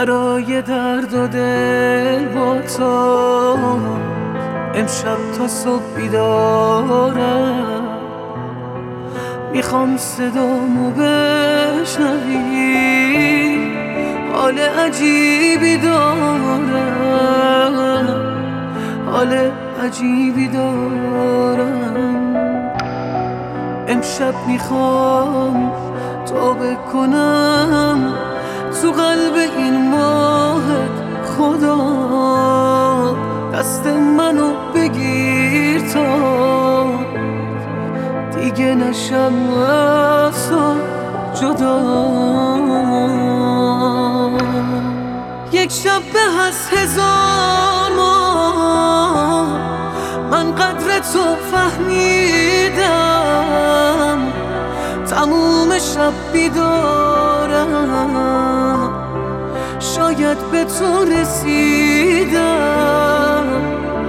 برای درد و دل با تو امشب تا صبح بیدارم. میخوام صدامو بشنوی، حال عجیبی دارم، حال عجیبی دارم. امشب میخوام توبه کنم تو قلب این ماهت. خدا دست منو بگیر تا دیگه نشم از تو جدا. یک شب به از 1000 ماه من قدر تو فهمیدم، تموم شب بیدارم، شاید به تو رسیدم.